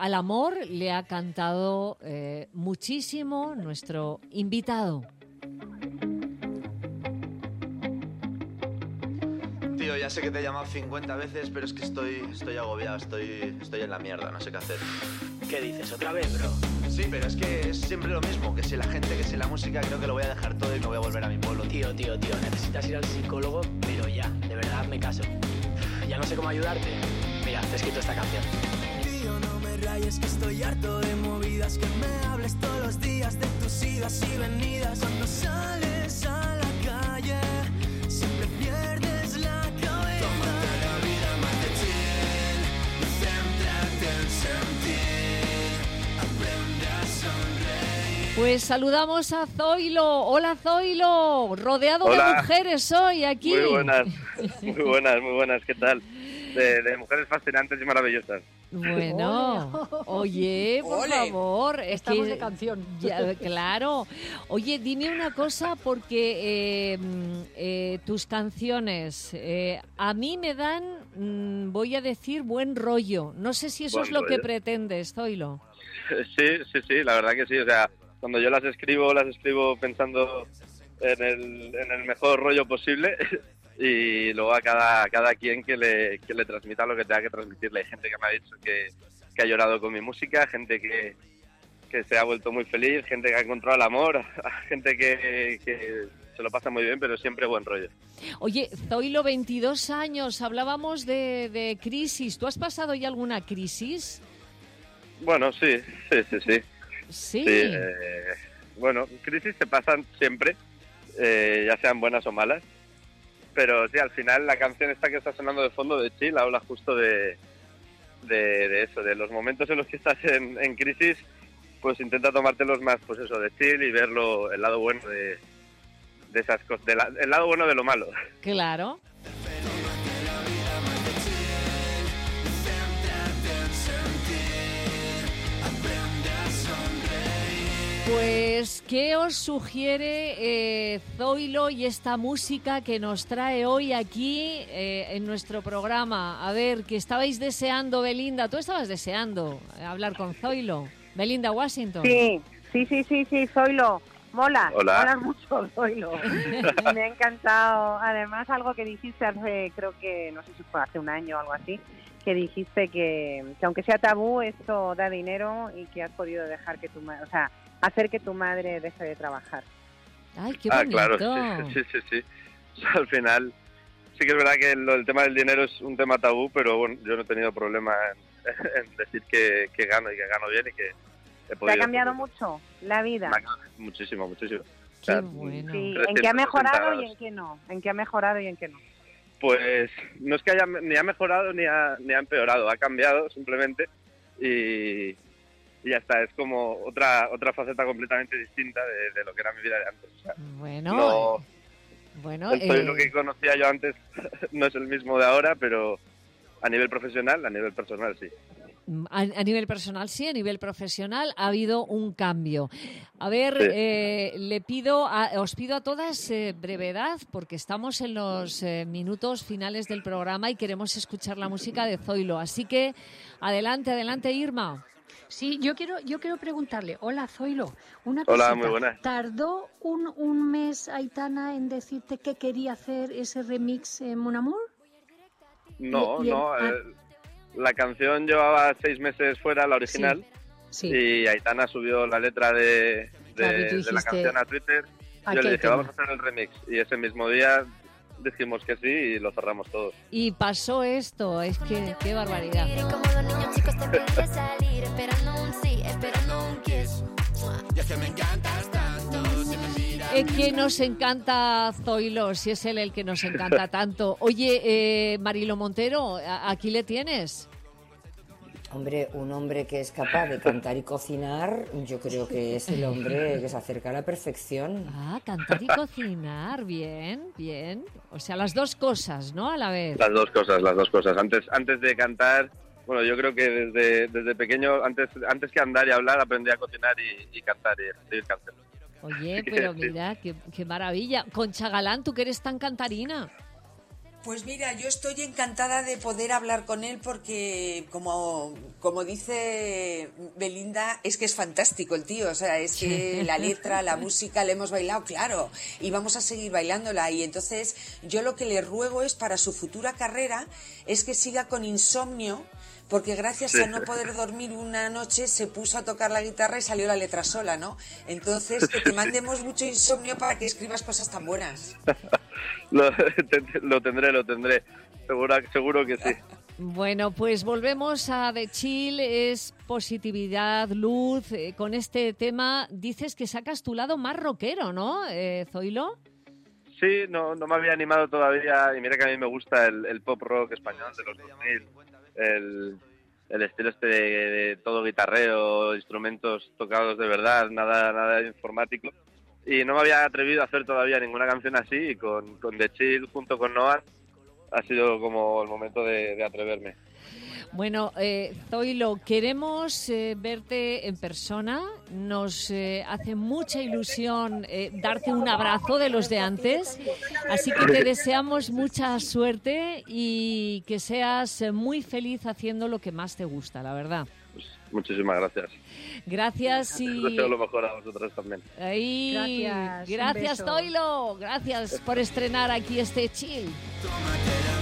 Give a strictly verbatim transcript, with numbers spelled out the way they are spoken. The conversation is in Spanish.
al amor le ha cantado eh, muchísimo nuestro invitado. Tío, ya sé que te he llamado cincuenta veces, pero es que estoy, estoy agobiado, estoy, estoy en la mierda, no sé qué hacer. ¿Qué dices? ¿Otra vez, bro? Sí, pero es que es siempre lo mismo, que si la gente, que si la música, creo que lo voy a dejar todo y me voy a volver a mi pueblo. Tío, tío, tío, necesitas ir al psicólogo, pero ya, de verdad, hazme caso. Ya no sé cómo ayudarte. Mira, te he escrito esta canción. Tío, no me rayes que estoy harto de movidas, que me hables todos los días de tus idas y venidas. Cuando sales a la calle, siempre pierdes la cabeza. Tómate la vida más de chill, céntrate en sentir, aprende a sonreír. Pues saludamos a Zoilo. Hola, Zoilo. Rodeado Hola. de mujeres hoy aquí. Muy buenas, muy buenas, muy buenas. ¿Qué tal? De, de mujeres fascinantes y maravillosas. Bueno, oye, por Ole. favor, es Estamos que de canción. ya, claro. Oye, dime una cosa, porque eh, mm, eh, tus canciones eh, a mí me dan, mm, voy a decir, buen rollo. No sé si eso Buen es lo que rollo. pretendes, Zoilo. Sí, sí, sí, la verdad que sí. O sea, cuando yo las escribo, las escribo pensando en el, en el mejor rollo posible y luego a cada, a cada quien que le, que le transmita lo que tenga que transmitirle. Hay gente que me ha dicho que, que ha llorado con mi música, gente que, que se ha vuelto muy feliz, gente que ha encontrado el amor, gente que, que se lo pasa muy bien, pero siempre buen rollo. Oye, Zoilo, veintidós años, hablábamos de, de crisis. ¿Tú has pasado ya alguna crisis? Bueno, sí, sí, sí, sí. Sí. Sí, eh, bueno, crisis se pasan siempre, eh, ya sean buenas o malas, pero sí, al final la canción esta que está sonando de fondo de Chill habla justo de, de, de eso, de los momentos en los que estás en, en crisis, pues intenta tomártelos más, pues eso, de chill y verlo, el lado bueno de, de esas cosas, de la- el lado bueno de lo malo. Claro. Pues, ¿qué os sugiere eh, Zoilo y esta música que nos trae hoy aquí eh, en nuestro programa? A ver, que estabais deseando, Belinda, tú estabas deseando hablar con Zoilo. Belinda Washington. Sí, sí, sí, sí, sí, Zoilo. Mola, Hola. mola mucho, Zoilo. Me ha encantado. Además, algo que dijiste hace, creo que, no sé si fue hace un año o algo así, que dijiste que, que aunque sea tabú, esto da dinero y que has podido dejar que tu madre, o sea, hacer que tu madre deje de trabajar. Ay, qué Ah, bonito. claro, sí, sí, sí, sí. O sea, al final, sí que es verdad que lo- el tema del dinero es un tema tabú, pero bueno, yo no he tenido problema en, en decir que, que gano y que gano bien y que he ¿Te podido... ha cambiado mucho la vida? Me ha cambiado muchísimo, muchísimo. O Qué sea, bueno. Sí, trescientos ¿en qué ha mejorado grados. y en qué no? ¿En qué ha mejorado y en qué no? Pues no es que haya ni ha mejorado ni ha, ni ha empeorado, ha cambiado simplemente y, y ya está, es como otra otra faceta completamente distinta de, de lo que era mi vida de antes. O sea, Bueno, no, eh, bueno, el Zoilo eh, que conocía yo antes no es el mismo de ahora, pero a nivel profesional, a nivel personal sí. A, a nivel personal sí, a nivel profesional ha habido un cambio. A ver, Sí. eh, le pido, a, os pido a todas eh, brevedad porque estamos en los eh, minutos finales del programa y queremos escuchar la música de Zoilo. Así que adelante, adelante, Irma. Sí, yo quiero, yo quiero preguntarle, hola Zoilo, una Hola, cosita. muy buenas. ¿Tardó un, un mes Aitana en decirte que quería hacer ese remix en Mon Amour? No, Y- y el- no, ah. eh, la canción llevaba seis meses fuera, la original, Sí. y Aitana subió la letra de, de, Claro, y tú de la dijiste, canción a Twitter. aquí Yo le hay dije, tema. vamos a hacer el remix. Y ese mismo día dijimos que sí y lo cerramos todos. Y pasó esto, es que qué barbaridad. Y como los niños chicos te pide salir, esperando un sí, esperando un kiss. Y es que me encantas tanto, si me miras. Es que nos encanta Zoilo, si es él el que nos encanta tanto. Oye, eh, Marilo Montero, a- aquí le tienes. Hombre, un hombre que es capaz de cantar y cocinar, yo creo que es el hombre que se acerca a la perfección. Ah, cantar y cocinar, bien, bien. O sea, las dos cosas, ¿no? A la vez. Las dos cosas, las dos cosas. Antes antes de cantar, bueno, yo creo que desde, desde pequeño, antes antes que andar y hablar, aprendí a cocinar y, y cantar y escribir canciones. Oye, Sí, pero sí. mira, qué, qué maravilla. Concha Galán, tú que eres tan cantarina. Pues mira, yo estoy encantada de poder hablar con él porque, como, como dice Belinda, es que es fantástico el tío. O sea, es que la letra, la música, la hemos bailado, claro, y vamos a seguir bailándola. Y entonces yo lo que le ruego es para su futura carrera es que siga con Insomnio, porque gracias a no poder dormir una noche se puso a tocar la guitarra y salió la letra sola, ¿no? Entonces, que te mandemos mucho insomnio para que escribas cosas tan buenas. lo, lo tendré, lo tendré. Seguro, seguro que sí. Bueno, pues volvemos a The Chill, es positividad, luz. Eh, con este tema dices que sacas tu lado más rockero, ¿no, eh, Zoilo? Sí, no, no me había animado todavía, y mira que a mí me gusta el, el pop rock español de los dos mil. El, el estilo este de, de todo guitarreo, instrumentos tocados de verdad, nada nada informático, y no me había atrevido a hacer todavía ninguna canción así, y con, con The Chill junto con Noah ha sido como el momento de, de atreverme. Bueno, eh, Zoilo, queremos eh, verte en persona. Nos eh, hace mucha ilusión eh, darte un abrazo de los de antes. Así que te deseamos mucha suerte y que seas muy feliz haciendo lo que más te gusta, la verdad. Pues muchísimas gracias. Gracias y... Les deseo lo mejor a vosotros también. Ahí. Gracias. Gracias, Zoilo. Gracias por estrenar aquí este Chill. Tómatela.